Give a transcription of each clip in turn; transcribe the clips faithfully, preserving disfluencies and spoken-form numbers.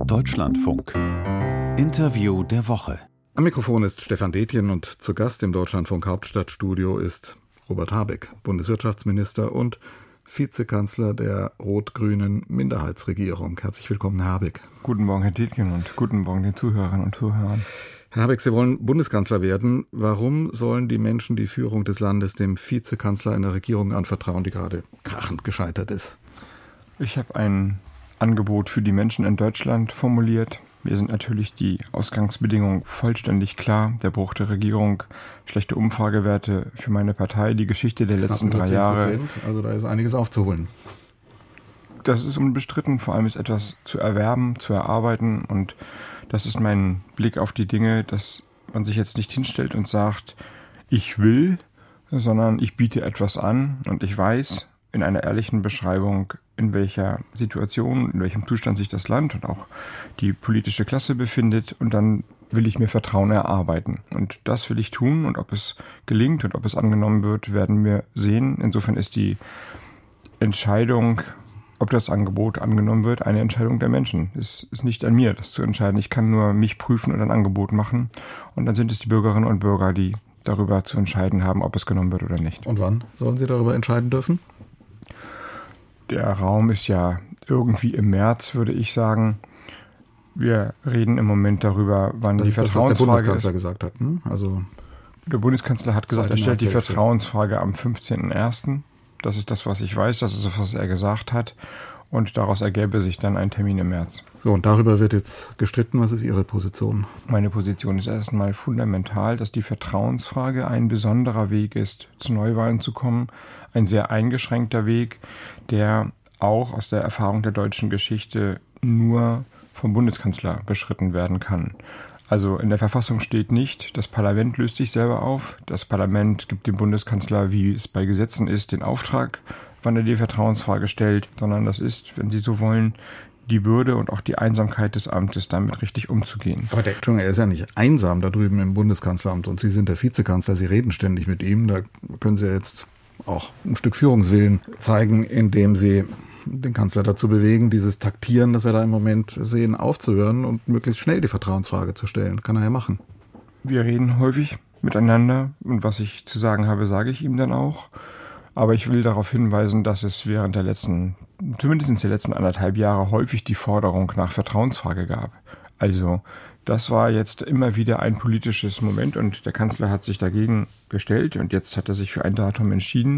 Deutschlandfunk. Interview der Woche. Am Mikrofon ist Stefan Detjen und zu Gast im Deutschlandfunk Hauptstadtstudio ist Robert Habeck, Bundeswirtschaftsminister und Vizekanzler der rot-grünen Minderheitsregierung. Herzlich willkommen, Herr Habeck. Guten Morgen, Herr Detjen, und guten Morgen den Zuhörern und Zuhörern. Herr Habeck, Sie wollen Bundeskanzler werden. Warum sollen die Menschen die Führung des Landes dem Vizekanzler einer Regierung anvertrauen, die gerade krachend gescheitert ist? Ich habe ein Angebot für die Menschen in Deutschland formuliert. Mir sind natürlich die Ausgangsbedingungen vollständig klar. Der Bruch der Regierung, schlechte Umfragewerte für meine Partei, die Geschichte der letzten drei Jahre. Also da ist einiges aufzuholen. Das ist unbestritten. Vor allem ist etwas zu erwerben, zu erarbeiten. Und das ist mein Blick auf die Dinge, dass man sich jetzt nicht hinstellt und sagt, ich will, sondern ich biete etwas an und ich weiß in einer ehrlichen Beschreibung, in welcher Situation, in welchem Zustand sich das Land und auch die politische Klasse befindet, und dann will ich mir Vertrauen erarbeiten. Und das will ich tun, und ob es gelingt und ob es angenommen wird, werden wir sehen. Insofern ist die Entscheidung, ob das Angebot angenommen wird, eine Entscheidung der Menschen. Es ist nicht an mir, das zu entscheiden. Ich kann nur mich prüfen und ein Angebot machen, und dann sind es die Bürgerinnen und Bürger, die darüber zu entscheiden haben, ob es genommen wird oder nicht. Und wann sollen sie darüber entscheiden dürfen? Der Raum ist ja irgendwie im März, würde ich sagen. Wir reden im Moment darüber, wann das die ist das, Vertrauensfrage was der Bundeskanzler ist. gesagt hat. Hm? Also der Bundeskanzler hat gesagt, er stellt die Vertrauensfrage am fünfzehnten ersten Das ist das, was ich weiß. Das ist das, was er gesagt hat. Und daraus ergäbe sich dann ein Termin im März. So, und darüber wird jetzt gestritten. Was ist Ihre Position? Meine Position ist erstmal fundamental, dass die Vertrauensfrage ein besonderer Weg ist, zu Neuwahlen zu kommen. Ein sehr eingeschränkter Weg, der auch aus der Erfahrung der deutschen Geschichte nur vom Bundeskanzler beschritten werden kann. Also in der Verfassung steht nicht, das Parlament löst sich selber auf. Das Parlament gibt dem Bundeskanzler, wie es bei Gesetzen ist, den Auftrag, wann er die Vertrauensfrage stellt, sondern das ist, wenn Sie so wollen, die Bürde und auch die Einsamkeit des Amtes, damit richtig umzugehen. Aber der, Entschuldigung, er ist ja nicht einsam da drüben im Bundeskanzleramt, und Sie sind der Vizekanzler, Sie reden ständig mit ihm. Da können Sie ja jetzt auch ein Stück Führungswillen zeigen, indem Sie den Kanzler dazu bewegen, dieses Taktieren, das wir da im Moment sehen, aufzuhören und möglichst schnell die Vertrauensfrage zu stellen. Kann er ja machen. Wir reden häufig miteinander, und was ich zu sagen habe, sage ich ihm dann auch. Aber ich will darauf hinweisen, dass es während der letzten, zumindest der letzten anderthalb Jahre, häufig die Forderung nach Vertrauensfrage gab. Also das war jetzt immer wieder ein politisches Moment, und der Kanzler hat sich dagegen gestellt, und jetzt hat er sich für ein Datum entschieden.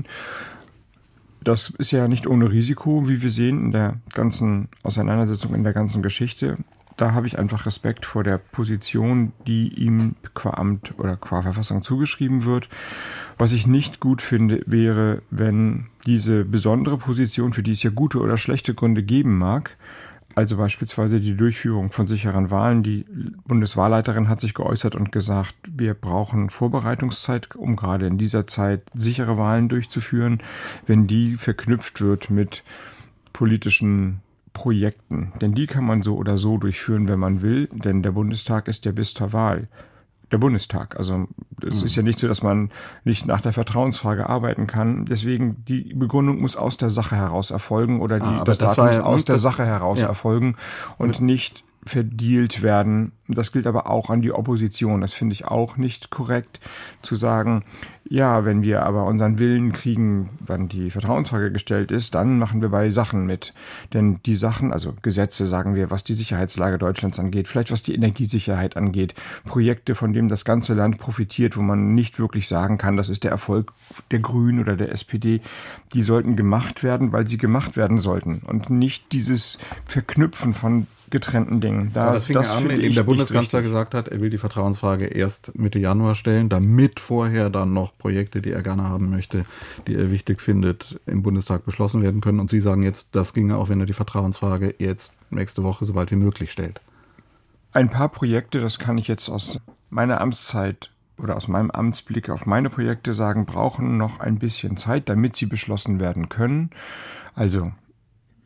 Das ist ja nicht ohne Risiko, wie wir sehen in der ganzen Auseinandersetzung, in der ganzen Geschichte. Da habe ich einfach Respekt vor der Position, die ihm qua Amt oder qua Verfassung zugeschrieben wird. Was ich nicht gut finde, wäre, wenn diese besondere Position, für die es ja gute oder schlechte Gründe geben mag, also beispielsweise die Durchführung von sicheren Wahlen. Die Bundeswahlleiterin hat sich geäußert und gesagt, wir brauchen Vorbereitungszeit, um gerade in dieser Zeit sichere Wahlen durchzuführen, wenn die verknüpft wird mit politischen Projekten. Denn die kann man so oder so durchführen, wenn man will, denn der Bundestag ist ja bis zur Wahl der Bundestag. Also es ist ja nicht so, dass man nicht nach der Vertrauensfrage arbeiten kann. Deswegen, die Begründung muss aus der Sache heraus erfolgen, oder die, ah, das, das Datum muss ja, aus der das, Sache heraus ja. erfolgen und nicht verdealt werden. Das gilt aber auch an die Opposition. Das finde ich auch nicht korrekt, zu sagen, ja, wenn wir aber unseren Willen kriegen, wann die Vertrauensfrage gestellt ist, dann machen wir bei Sachen mit. Denn die Sachen, also Gesetze, sagen wir, was die Sicherheitslage Deutschlands angeht, vielleicht was die Energiesicherheit angeht, Projekte, von denen das ganze Land profitiert, wo man nicht wirklich sagen kann, das ist der Erfolg der Grünen oder der S P D, die sollten gemacht werden, weil sie gemacht werden sollten, und nicht dieses Verknüpfen von getrennten Dingen. Da, ja, das fing das ja an, indem der Bundeskanzler gesagt hat, er will die Vertrauensfrage erst Mitte Januar stellen, damit vorher dann noch Projekte, die er gerne haben möchte, die er wichtig findet, im Bundestag beschlossen werden können. Und Sie sagen jetzt, das ginge auch, wenn er die Vertrauensfrage jetzt nächste Woche so bald wie möglich stellt. Ein paar Projekte, das kann ich jetzt aus meiner Amtszeit oder aus meinem Amtsblick auf meine Projekte sagen, brauchen noch ein bisschen Zeit, damit sie beschlossen werden können. Also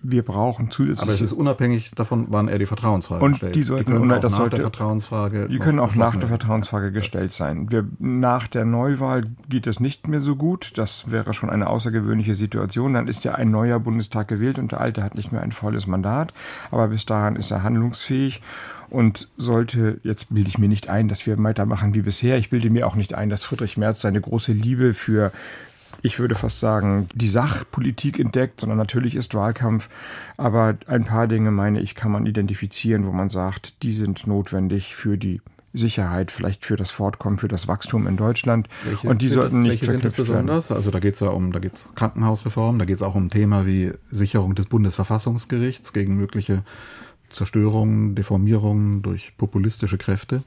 wir brauchen zusätzlich. Aber es ist unabhängig davon, wann er die Vertrauensfrage und stellt. Die sollten die können und auch das nach sollte, der Vertrauensfrage. Die können auch nach der werden. Vertrauensfrage gestellt das sein. Wir, nach der Neuwahl geht es nicht mehr so gut. Das wäre schon eine außergewöhnliche Situation. Dann ist ja ein neuer Bundestag gewählt und der alte hat nicht mehr ein volles Mandat. Aber bis dahin ist er handlungsfähig. Und sollte, jetzt bilde ich mir nicht ein, dass wir weitermachen wie bisher. Ich bilde mir auch nicht ein, dass Friedrich Merz seine große Liebe für, ich würde fast sagen, die Sachpolitik entdeckt, sondern natürlich ist Wahlkampf. Aber ein paar Dinge, meine ich, kann man identifizieren, wo man sagt, die sind notwendig für die Sicherheit, vielleicht für das Fortkommen, für das Wachstum in Deutschland. Welche und die sollten das, nicht welche sind das besonders? Werden. Also da geht es ja um, da geht es Krankenhausreform, da geht es auch um ein Thema wie Sicherung des Bundesverfassungsgerichts gegen mögliche Zerstörungen, Deformierungen durch populistische Kräfte.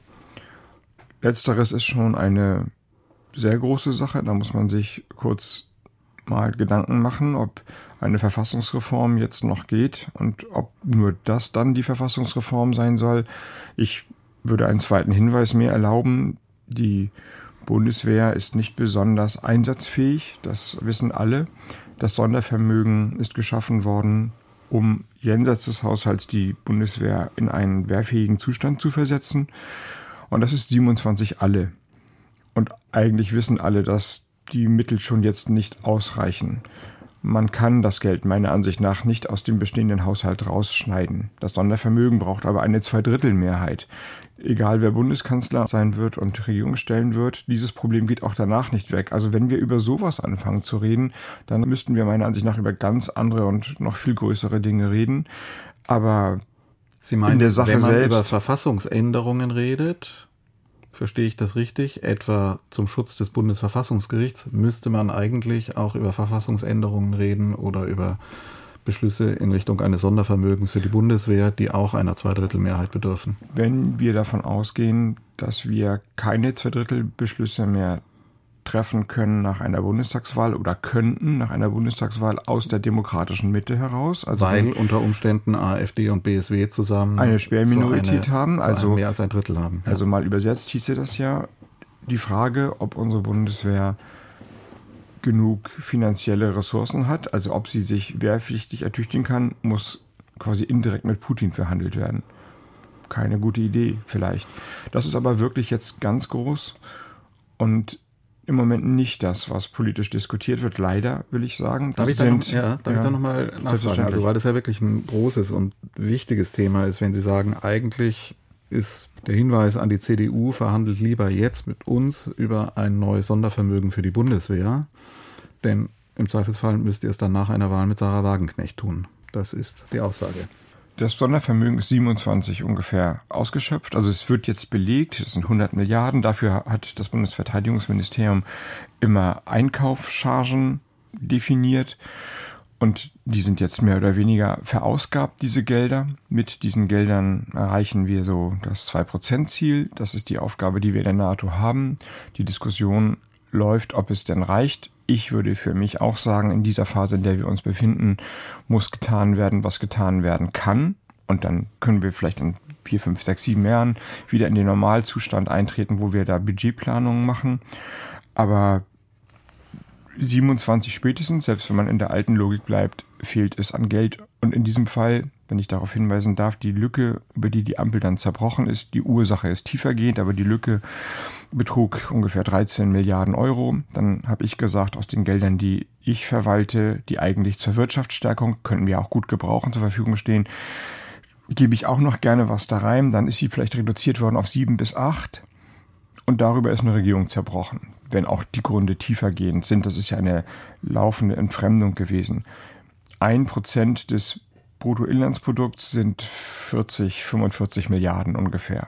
Letzteres ist schon eine sehr große Sache. Da muss man sich kurz mal Gedanken machen, ob eine Verfassungsreform jetzt noch geht und ob nur das dann die Verfassungsreform sein soll. Ich würde einen zweiten Hinweis mehr erlauben. Die Bundeswehr ist nicht besonders einsatzfähig. Das wissen alle. Das Sondervermögen ist geschaffen worden, um jenseits des Haushalts die Bundeswehr in einen wehrfähigen Zustand zu versetzen. Und das ist siebenundzwanzig alle. Und eigentlich wissen alle, dass die Mittel schon jetzt nicht ausreichen. Man kann das Geld meiner Ansicht nach nicht aus dem bestehenden Haushalt rausschneiden. Das Sondervermögen braucht aber eine Zweidrittelmehrheit. Egal wer Bundeskanzler sein wird und Regierung stellen wird, dieses Problem geht auch danach nicht weg. Also wenn wir über sowas anfangen zu reden, dann müssten wir meiner Ansicht nach über ganz andere und noch viel größere Dinge reden. Aber Sie meinen, in der Sache wenn man selbst, über Verfassungsänderungen redet, verstehe ich das richtig, etwa zum Schutz des Bundesverfassungsgerichts, müsste man eigentlich auch über Verfassungsänderungen reden oder über Beschlüsse in Richtung eines Sondervermögens für die Bundeswehr, die auch einer Zweidrittelmehrheit bedürfen. Wenn wir davon ausgehen, dass wir keine Zweidrittelbeschlüsse mehr treffen können nach einer Bundestagswahl oder könnten nach einer Bundestagswahl aus der demokratischen Mitte heraus. Also weil unter Umständen AfD und B S W zusammen eine Sperrminorität so eine, haben, also so mehr als ein Drittel haben. Ja. Also mal übersetzt hieße das ja die Frage, ob unsere Bundeswehr genug finanzielle Ressourcen hat, also ob sie sich wehrpflichtig ertüchtigen kann, muss quasi indirekt mit Putin verhandelt werden. Keine gute Idee vielleicht. Das ist aber wirklich jetzt ganz groß und im Moment nicht das, was politisch diskutiert wird, leider, will ich sagen. Darf ich da noch, ja, darf ja, ich da noch mal nachfragen? Also, weil das ja wirklich ein großes und wichtiges Thema ist, wenn Sie sagen, eigentlich ist der Hinweis an die C D U, verhandelt lieber jetzt mit uns über ein neues Sondervermögen für die Bundeswehr, denn im Zweifelsfall müsst ihr es dann nach einer Wahl mit Sarah Wagenknecht tun. Das ist die Aussage. Das Sondervermögen ist siebenundzwanzig ungefähr ausgeschöpft. Also es wird jetzt belegt, das sind hundert Milliarden. Dafür hat das Bundesverteidigungsministerium immer Einkaufschargen definiert. Und die sind jetzt mehr oder weniger verausgabt, diese Gelder. Mit diesen Geldern erreichen wir so das zwei Prozent Ziel. Das ist die Aufgabe, die wir in der NATO haben. Die Diskussion läuft, ob es denn reicht. Ich würde für mich auch sagen, in dieser Phase, in der wir uns befinden, muss getan werden, was getan werden kann. Und dann können wir vielleicht in vier, fünf, sechs, sieben Jahren wieder in den Normalzustand eintreten, wo wir da Budgetplanungen machen. Aber siebenundzwanzig spätestens, selbst wenn man in der alten Logik bleibt, fehlt es an Geld. Und in diesem Fall, wenn ich darauf hinweisen darf, die Lücke, über die die Ampel dann zerbrochen ist, die Ursache ist tiefergehend, aber die Lücke betrug ungefähr dreizehn Milliarden Euro. Dann habe ich gesagt, aus den Geldern, die ich verwalte, die eigentlich zur Wirtschaftsstärkung, könnten wir auch gut gebrauchen, zur Verfügung stehen, gebe ich auch noch gerne was da rein. Dann ist sie vielleicht reduziert worden auf sieben bis acht. Und darüber ist eine Regierung zerbrochen, wenn auch die Gründe tiefergehend sind. Das ist ja eine laufende Entfremdung gewesen. Ein Prozent des Bruttoinlandsprodukts sind vierzig, fünfundvierzig Milliarden ungefähr.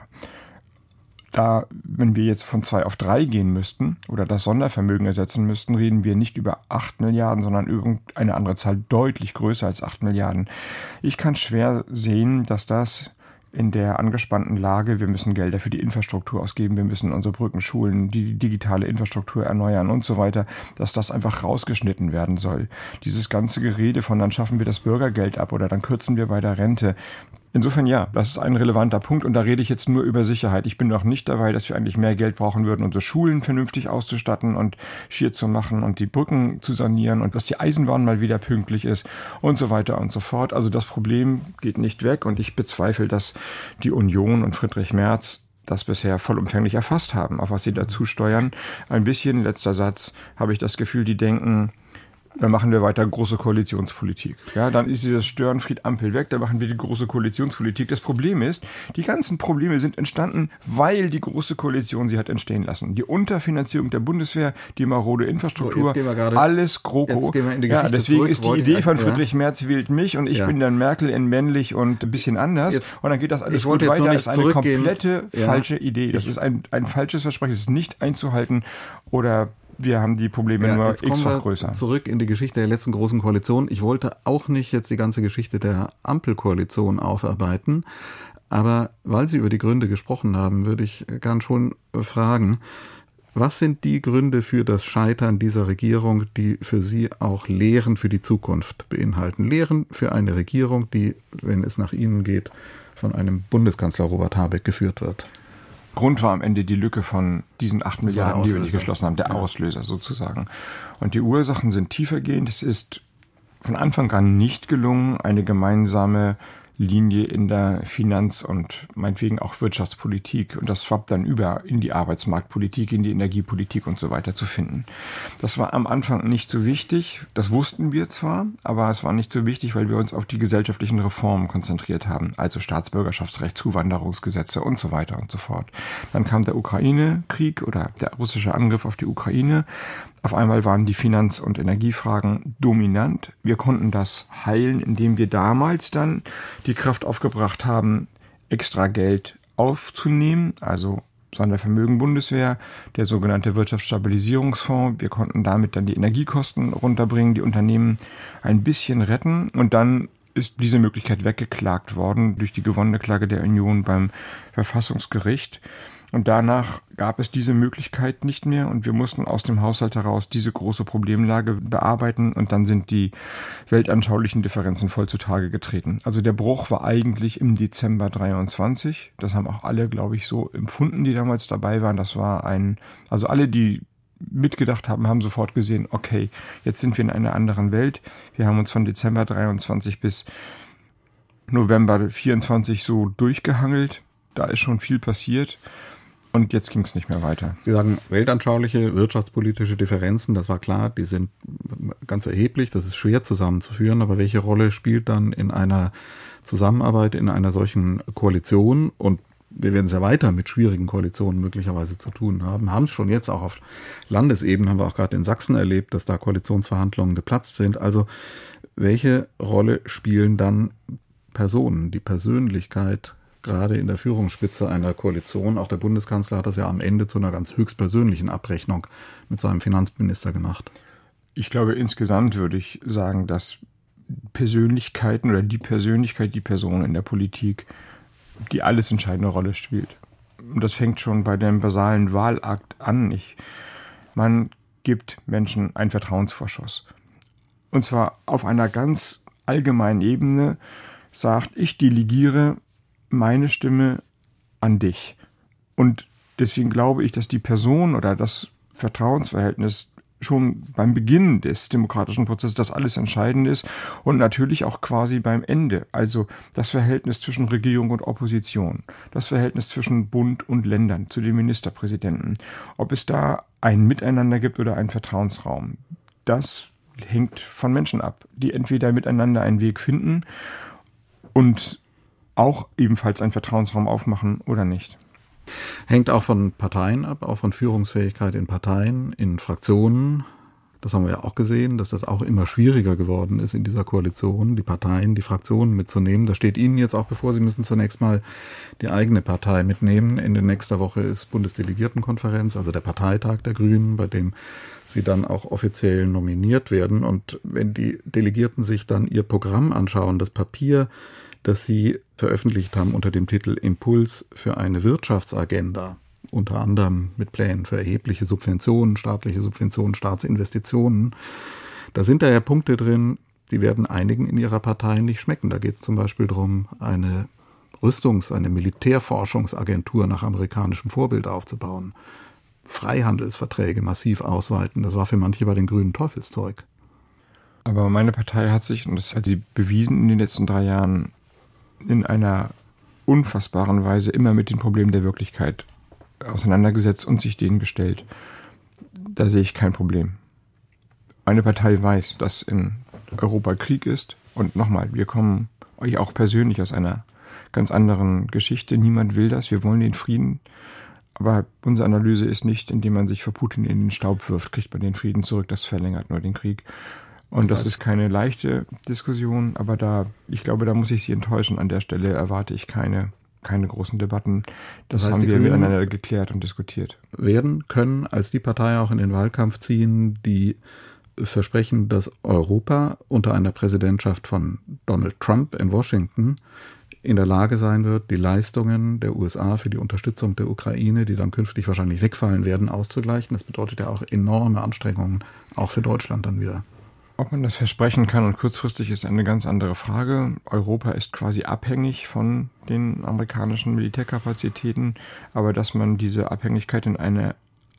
Da, wenn wir jetzt von zwei auf drei gehen müssten oder das Sondervermögen ersetzen müssten, reden wir nicht über acht Milliarden, sondern irgendeine andere Zahl deutlich größer als acht Milliarden. Ich kann schwer sehen, dass das in der angespannten Lage, wir müssen Gelder für die Infrastruktur ausgeben, wir müssen unsere Brücken schulen, die digitale Infrastruktur erneuern und so weiter, dass das einfach rausgeschnitten werden soll. Dieses ganze Gerede von, dann schaffen wir das Bürgergeld ab oder dann kürzen wir bei der Rente, Insofern ja, das ist ein relevanter Punkt und da rede ich jetzt nur über Sicherheit. Ich bin noch nicht dabei, dass wir eigentlich mehr Geld brauchen würden, unsere Schulen vernünftig auszustatten und schier zu machen und die Brücken zu sanieren und dass die Eisenbahn mal wieder pünktlich ist und so weiter und so fort. Also das Problem geht nicht weg und ich bezweifle, dass die Union und Friedrich Merz das bisher vollumfänglich erfasst haben, auf was sie dazu steuern. Ein bisschen, letzter Satz, habe ich das Gefühl, die denken, dann machen wir weiter große Koalitionspolitik. Ja, dann ist dieses Störenfried-Ampel weg, dann machen wir die große Koalitionspolitik. Das Problem ist, die ganzen Probleme sind entstanden, weil die große Koalition sie hat entstehen lassen. Die Unterfinanzierung der Bundeswehr, die marode Infrastruktur, so, grade, alles GroKo. Jetzt gehen wir in die ja, deswegen zurück, ist die Idee von Friedrich ja. Merz wählt mich und ich ja. bin dann Merkel in männlich und ein bisschen anders. Jetzt, und dann geht das alles gut weiter. Das ist eine komplette ja. falsche Idee. Das ich, ist ein, ein falsches Versprechen. Das ist nicht einzuhalten oder wir haben die Probleme ja, nur x-fach größer. Zurück in die Geschichte der letzten großen Koalition. Ich wollte auch nicht jetzt die ganze Geschichte der Ampelkoalition aufarbeiten, aber weil Sie über die Gründe gesprochen haben, würde ich gern schon fragen, was sind die Gründe für das Scheitern dieser Regierung, die für Sie auch Lehren für die Zukunft beinhalten? Lehren für eine Regierung, die, wenn es nach Ihnen geht, von einem Bundeskanzler Robert Habeck geführt wird. Grund war am Ende die Lücke von diesen acht Milliarden, die wir nicht geschlossen haben, der Auslöser sozusagen. Und die Ursachen sind tiefergehend. Es ist von Anfang an nicht gelungen, eine gemeinsame Linie in der Finanz- und meinetwegen auch Wirtschaftspolitik und das schwappt dann über in die Arbeitsmarktpolitik, in die Energiepolitik und so weiter zu finden. Das war am Anfang nicht so wichtig, das wussten wir zwar, aber es war nicht so wichtig, weil wir uns auf die gesellschaftlichen Reformen konzentriert haben, also Staatsbürgerschaftsrecht, Zuwanderungsgesetze und so weiter und so fort. Dann kam der Ukraine-Krieg oder der russische Angriff auf die Ukraine. Auf einmal waren die Finanz- und Energiefragen dominant. Wir konnten das heilen, indem wir damals dann die Kraft aufgebracht haben, extra Geld aufzunehmen, also Sondervermögen Bundeswehr, der sogenannte Wirtschaftsstabilisierungsfonds. Wir konnten damit dann die Energiekosten runterbringen, die Unternehmen ein bisschen retten und dann ist diese Möglichkeit weggeklagt worden durch die gewonnene Klage der Union beim Verfassungsgericht. Und danach gab es diese Möglichkeit nicht mehr und wir mussten aus dem Haushalt heraus diese große Problemlage bearbeiten und dann sind die weltanschaulichen Differenzen voll zutage getreten. Also der Bruch war eigentlich im Dezember dreiundzwanzig. Das haben auch alle, glaube ich, so empfunden, die damals dabei waren. Das war ein, also alle, die mitgedacht haben, haben sofort gesehen, okay, jetzt sind wir in einer anderen Welt. Wir haben uns von Dezember dreiundzwanzig bis November vierundzwanzig so durchgehangelt. Da ist schon viel passiert. Und jetzt ging es nicht mehr weiter. Sie sagen, weltanschauliche, wirtschaftspolitische Differenzen, das war klar, die sind ganz erheblich, das ist schwer zusammenzuführen, aber welche Rolle spielt dann in einer Zusammenarbeit, in einer solchen Koalition? Und wir werden es ja weiter mit schwierigen Koalitionen möglicherweise zu tun haben, haben es schon jetzt auch auf Landesebene, haben wir auch gerade in Sachsen erlebt, dass da Koalitionsverhandlungen geplatzt sind. Also welche Rolle spielen dann Personen, die Persönlichkeit, gerade in der Führungsspitze einer Koalition? Auch der Bundeskanzler hat das ja am Ende zu einer ganz höchstpersönlichen Abrechnung mit seinem Finanzminister gemacht. Ich glaube, insgesamt würde ich sagen, dass Persönlichkeiten oder die Persönlichkeit, die Person in der Politik, die alles entscheidende Rolle spielt. Und das fängt schon bei dem basalen Wahlakt an. Ich, man gibt Menschen einen Vertrauensvorschuss. Und zwar auf einer ganz allgemeinen Ebene sagt, ich delegiere meine Stimme an dich. Und deswegen glaube ich, dass die Person oder das Vertrauensverhältnis schon beim Beginn des demokratischen Prozesses das alles Entscheidende ist und natürlich auch quasi beim Ende. Also das Verhältnis zwischen Regierung und Opposition, das Verhältnis zwischen Bund und Ländern, zu den Ministerpräsidenten. Ob es da ein Miteinander gibt oder einen Vertrauensraum, das hängt von Menschen ab, die entweder miteinander einen Weg finden und auch ebenfalls einen Vertrauensraum aufmachen oder nicht. Hängt auch von Parteien ab, auch von Führungsfähigkeit in Parteien, in Fraktionen. Das haben wir ja auch gesehen, dass das auch immer schwieriger geworden ist in dieser Koalition, die Parteien, die Fraktionen mitzunehmen. Das steht Ihnen jetzt auch bevor. Sie müssen zunächst mal die eigene Partei mitnehmen. Ende nächster Woche ist Bundesdelegiertenkonferenz, also der Parteitag der Grünen, bei dem Sie dann auch offiziell nominiert werden. Und wenn die Delegierten sich dann ihr Programm anschauen, das Papier, das Sie veröffentlicht haben unter dem Titel Impuls für eine Wirtschaftsagenda, unter anderem mit Plänen für erhebliche Subventionen, staatliche Subventionen, Staatsinvestitionen. Da sind da ja Punkte drin, die werden einigen in ihrer Partei nicht schmecken. Da geht es zum Beispiel darum, eine Rüstungs-, eine Militärforschungsagentur nach amerikanischem Vorbild aufzubauen, Freihandelsverträge massiv ausweiten, das war für manche bei den Grünen Teufelszeug. Aber meine Partei hat sich, und das hat sie bewiesen in den letzten drei Jahren, in einer unfassbaren Weise immer mit den Problemen der Wirklichkeit auseinandergesetzt und sich denen gestellt. Da sehe ich kein Problem. Meine Partei weiß, dass in Europa Krieg ist. Und nochmal, wir kommen euch auch persönlich aus einer ganz anderen Geschichte. Niemand will das. Wir wollen den Frieden. Aber unsere Analyse ist nicht, indem man sich vor Putin in den Staub wirft, kriegt man den Frieden zurück. Das verlängert nur den Krieg. Und das, das ist keine leichte Diskussion. Aber da, ich glaube, da muss ich Sie enttäuschen. An der Stelle erwarte ich keine, keine großen Debatten. Das, das heißt, haben wir miteinander geklärt und diskutiert. Werden können als die Partei auch in den Wahlkampf ziehen, die versprechen, dass Europa unter einer Präsidentschaft von Donald Trump in Washington in der Lage sein wird, die Leistungen der U S A für die Unterstützung der Ukraine, die dann künftig wahrscheinlich wegfallen werden, auszugleichen. Das bedeutet ja auch enorme Anstrengungen, auch für Deutschland dann wieder. Ob man das versprechen kann und kurzfristig ist eine ganz andere Frage. Europa ist quasi abhängig von den amerikanischen Militärkapazitäten, aber dass man diese Abhängigkeit in eine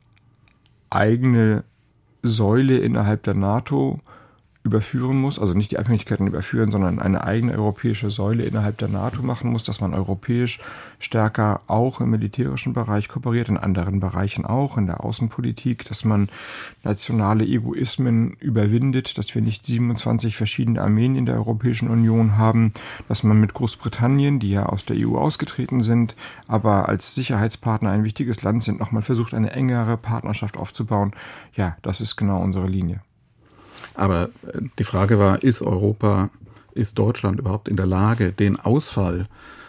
eigene Säule innerhalb der NATO überführen muss, also nicht die Abhängigkeiten überführen, sondern eine eigene europäische Säule innerhalb der NATO machen muss, dass man europäisch stärker auch im militärischen Bereich kooperiert, in anderen Bereichen auch, in der Außenpolitik, dass man nationale Egoismen überwindet, dass wir nicht siebenundzwanzig verschiedene Armeen in der Europäischen Union haben, dass man mit Großbritannien, die ja aus der E U ausgetreten sind, aber als Sicherheitspartner ein wichtiges Land sind, nochmal versucht, eine engere Partnerschaft aufzubauen. Ja, das ist genau unsere Linie. Aber die Frage war, ist Europa, ist Deutschland überhaupt in der Lage, den Ausfall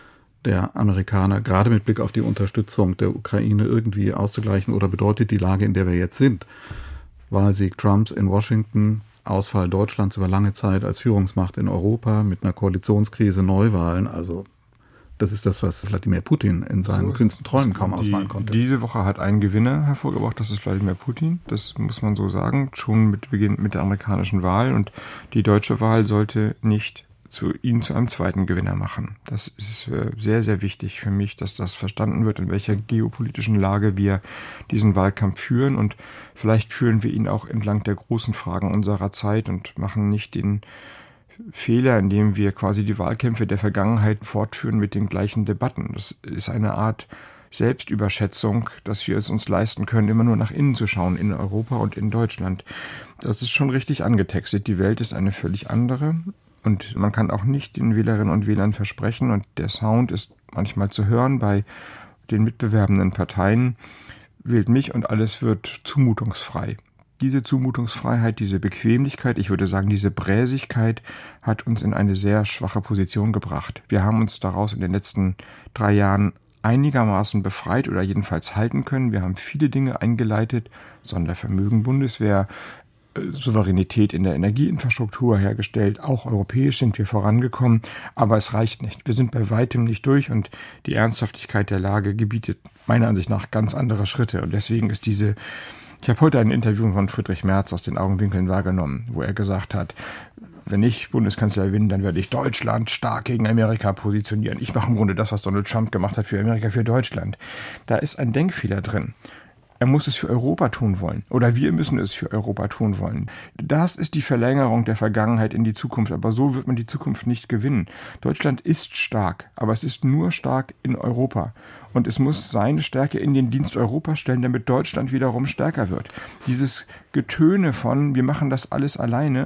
der Amerikaner, gerade mit Blick auf die Unterstützung der Ukraine, irgendwie auszugleichen? Oder bedeutet die Lage, in der wir jetzt sind, Wahlsieg Trumps in Washington, Ausfall Deutschlands über lange Zeit als Führungsmacht in Europa mit einer Koalitionskrise, Neuwahlen, also das ist das, was Wladimir Putin in seinen so, kühnsten Träumen kaum ausmalen konnte. Diese Woche hat ein Gewinner hervorgebracht, das ist Wladimir Putin. Das muss man so sagen, schon mit Beginn mit der amerikanischen Wahl. Und die deutsche Wahl sollte nicht zu ihn zu einem zweiten Gewinner machen. Das ist sehr, sehr wichtig für mich, dass das verstanden wird, in welcher geopolitischen Lage wir diesen Wahlkampf führen. Und vielleicht führen wir ihn auch entlang der großen Fragen unserer Zeit und machen nicht den Fehler, indem wir quasi die Wahlkämpfe der Vergangenheit fortführen mit den gleichen Debatten. Das ist eine Art Selbstüberschätzung, dass wir es uns leisten können, immer nur nach innen zu schauen, in Europa und in Deutschland. Das ist schon richtig angetextet. Die Welt ist eine völlig andere und man kann auch nicht den Wählerinnen und Wählern versprechen, und der Sound ist manchmal zu hören bei den mitbewerbenden Parteien, wählt mich und alles wird zumutungsfrei. Diese Zumutungsfreiheit, diese Bequemlichkeit, ich würde sagen, diese Bräsigkeit hat uns in eine sehr schwache Position gebracht. Wir haben uns daraus in den letzten drei Jahren einigermaßen befreit oder jedenfalls halten können. Wir haben viele Dinge eingeleitet, Sondervermögen, Bundeswehr, Souveränität in der Energieinfrastruktur hergestellt. Auch europäisch sind wir vorangekommen, aber es reicht nicht. Wir sind bei weitem nicht durch und die Ernsthaftigkeit der Lage gebietet meiner Ansicht nach ganz andere Schritte. Und deswegen ist diese Ich habe heute ein Interview von Friedrich Merz aus den Augenwinkeln wahrgenommen, wo er gesagt hat, wenn ich Bundeskanzler bin, dann werde ich Deutschland stark gegen Amerika positionieren. Ich mache im Grunde das, was Donald Trump gemacht hat für Amerika, für Deutschland. Da ist ein Denkfehler drin. Er muss es für Europa tun wollen. Oder wir müssen es für Europa tun wollen. Das ist die Verlängerung der Vergangenheit in die Zukunft. Aber so wird man die Zukunft nicht gewinnen. Deutschland ist stark, aber es ist nur stark in Europa. Und es muss seine Stärke in den Dienst Europas stellen, damit Deutschland wiederum stärker wird. Dieses Getöne von, wir machen das alles alleine,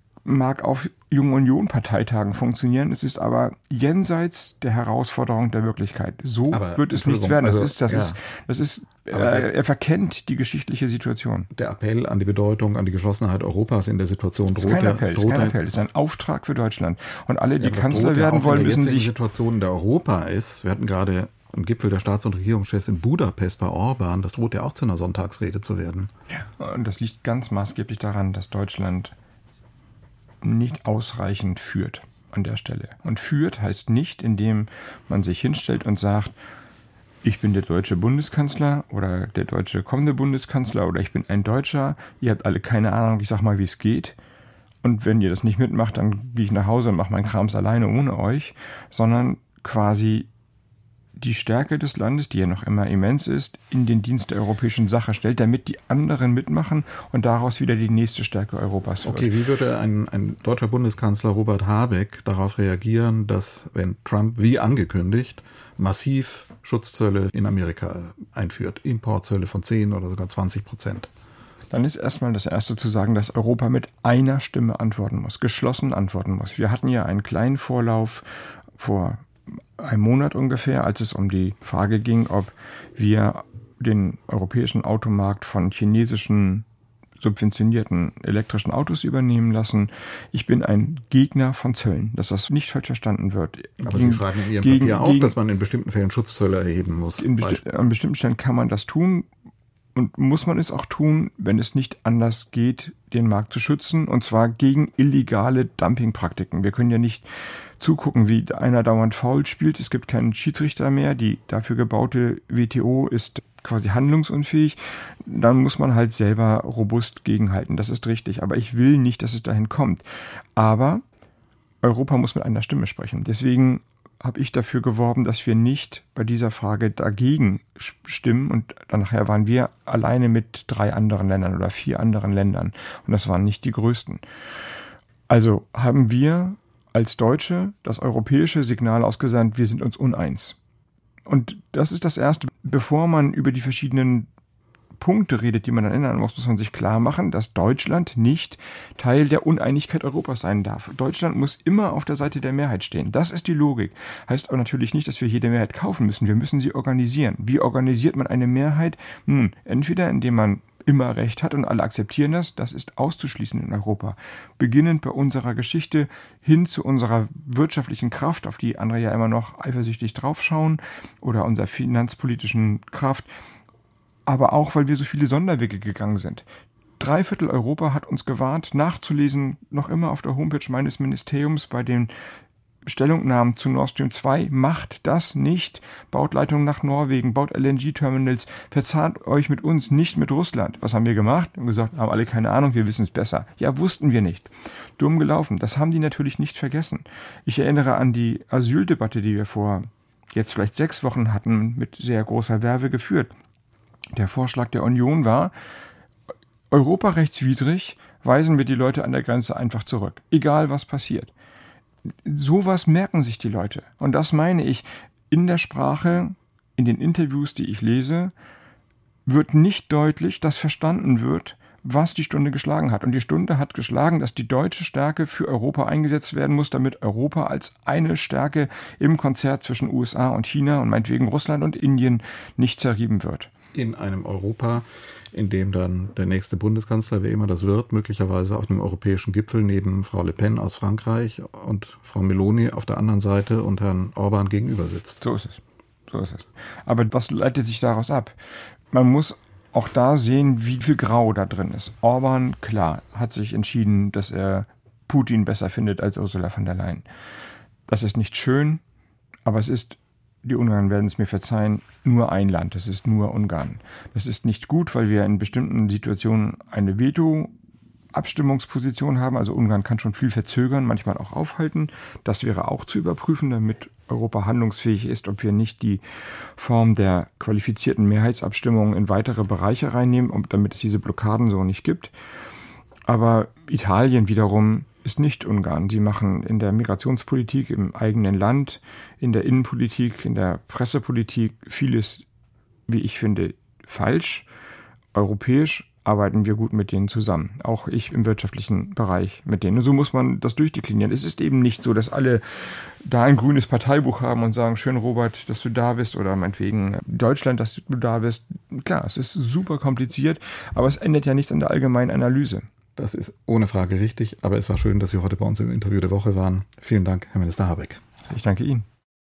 mag auf Junge Union-Parteitagen funktionieren. Es ist aber jenseits der Herausforderung der Wirklichkeit. So aber wird es nichts werden. Das also, ist, das ja. ist, das ist, äh, er verkennt die geschichtliche Situation. Der Appell an die Bedeutung, an die Geschlossenheit Europas in der Situation droht. Das ist kein Appell, droht ist kein Appell. Das ist ein Auftrag für Deutschland. Und alle, die ja, Kanzler werden ja wollen, müssen sich... Die Situation der Europa ist, wir hatten gerade einen Gipfel der Staats- und Regierungschefs in Budapest bei Orban, das droht ja auch zu einer Sonntagsrede zu werden. Ja, und das liegt ganz maßgeblich daran, dass Deutschland nicht ausreichend führt an der Stelle. Und führt heißt nicht, indem man sich hinstellt und sagt, ich bin der deutsche Bundeskanzler oder der deutsche kommende Bundeskanzler oder ich bin ein Deutscher, ihr habt alle keine Ahnung, ich sag mal, wie es geht. Und wenn ihr das nicht mitmacht, dann gehe ich nach Hause und mache meinen Krams alleine ohne euch, sondern quasi die Stärke des Landes, die ja noch immer immens ist, in den Dienst der europäischen Sache stellt, damit die anderen mitmachen und daraus wieder die nächste Stärke Europas wird. Okay, wie würde ein, ein deutscher Bundeskanzler Robert Habeck darauf reagieren, dass, wenn Trump wie angekündigt massiv Schutzzölle in Amerika einführt, Importzölle von zehn oder sogar zwanzig Prozent? Dann ist erstmal das Erste zu sagen, dass Europa mit einer Stimme antworten muss, geschlossen antworten muss. Wir hatten ja einen kleinen Vorlauf vor einem Monat ungefähr, als es um die Frage ging, ob wir den europäischen Automarkt von chinesischen subventionierten elektrischen Autos übernehmen lassen. Ich bin ein Gegner von Zöllen, dass das nicht falsch verstanden wird. Aber gegen, Sie schreiben in Ihrem gegen, Papier auch, gegen, dass man in bestimmten Fällen Schutzzölle erheben muss. In besti- an bestimmten Stellen kann man das tun. Und muss man es auch tun, wenn es nicht anders geht, den Markt zu schützen, und zwar gegen illegale Dumpingpraktiken. Wir können ja nicht zugucken, wie einer dauernd faul spielt. Es gibt keinen Schiedsrichter mehr. Die dafür gebaute W T O ist quasi handlungsunfähig. Dann muss man halt selber robust gegenhalten. Das ist richtig. Aber ich will nicht, dass es dahin kommt. Aber Europa muss mit einer Stimme sprechen. Deswegen habe ich dafür geworben, dass wir nicht bei dieser Frage dagegen stimmen, und dann nachher waren wir alleine mit drei anderen Ländern oder vier anderen Ländern, und das waren nicht die größten. Also haben wir als Deutsche das europäische Signal ausgesandt, wir sind uns uneins. Und das ist das Erste. Bevor man über die verschiedenen Punkte redet, die man dann ändern muss, muss man sich klar machen, dass Deutschland nicht Teil der Uneinigkeit Europas sein darf. Deutschland muss immer auf der Seite der Mehrheit stehen. Das ist die Logik. Heißt aber natürlich nicht, dass wir jede Mehrheit kaufen müssen. Wir müssen sie organisieren. Wie organisiert man eine Mehrheit? Nun, entweder indem man immer Recht hat und alle akzeptieren das, das ist auszuschließen in Europa. Beginnend bei unserer Geschichte hin zu unserer wirtschaftlichen Kraft, auf die andere ja immer noch eifersüchtig draufschauen, oder unserer finanzpolitischen Kraft, aber auch, weil wir so viele Sonderwege gegangen sind. Dreiviertel Europa hat uns gewarnt, nachzulesen, noch immer auf der Homepage meines Ministeriums bei den Stellungnahmen zu Nord Stream zwei, macht das nicht, baut Leitungen nach Norwegen, baut L N G-Terminals, verzahnt euch mit uns, nicht mit Russland. Was haben wir gemacht? Wir haben gesagt, haben alle keine Ahnung, wir wissen es besser. Ja, wussten wir nicht. Dumm gelaufen. Das haben die natürlich nicht vergessen. Ich erinnere an die Asyldebatte, die wir vor jetzt vielleicht sechs Wochen hatten, mit sehr großer Verve geführt. Der Vorschlag der Union war, europarechtswidrig weisen wir die Leute an der Grenze einfach zurück, egal was passiert. Sowas merken sich die Leute. Und das meine ich, in der Sprache, in den Interviews, die ich lese, wird nicht deutlich, dass verstanden wird, was die Stunde geschlagen hat. Und die Stunde hat geschlagen, dass die deutsche Stärke für Europa eingesetzt werden muss, damit Europa als eine Stärke im Konzert zwischen U S A und China und meinetwegen Russland und Indien nicht zerrieben wird. In einem Europa, in dem dann der nächste Bundeskanzler, wer immer das wird, möglicherweise auf einem europäischen Gipfel neben Frau Le Pen aus Frankreich und Frau Meloni auf der anderen Seite und Herrn Orban gegenüber sitzt. So ist es. So ist es. Aber was leitet sich daraus ab? Man muss auch da sehen, wie viel Grau da drin ist. Orban, klar, hat sich entschieden, dass er Putin besser findet als Ursula von der Leyen. Das ist nicht schön, aber es ist, die Ungarn werden es mir verzeihen, nur ein Land. Das ist nur Ungarn. Das ist nicht gut, weil wir in bestimmten Situationen eine Veto-Abstimmungsposition haben. Also Ungarn kann schon viel verzögern, manchmal auch aufhalten. Das wäre auch zu überprüfen, damit Europa handlungsfähig ist, ob wir nicht die Form der qualifizierten Mehrheitsabstimmung in weitere Bereiche reinnehmen, damit es diese Blockaden so nicht gibt. Aber Italien wiederum ist nicht Ungarn. Sie machen in der Migrationspolitik im eigenen Land, in der Innenpolitik, in der Pressepolitik vieles, wie ich finde, falsch. Europäisch arbeiten wir gut mit denen zusammen. Auch ich im wirtschaftlichen Bereich mit denen. Und so muss man das durchdeklinieren. Es ist eben nicht so, dass alle da ein grünes Parteibuch haben und sagen, schön Robert, dass du da bist, oder meinetwegen Deutschland, dass du da bist. Klar, es ist super kompliziert, aber es ändert ja nichts an der allgemeinen Analyse. Das ist ohne Frage richtig, aber es war schön, dass Sie heute bei uns im Interview der Woche waren. Vielen Dank, Herr Minister Habeck. Ich danke Ihnen.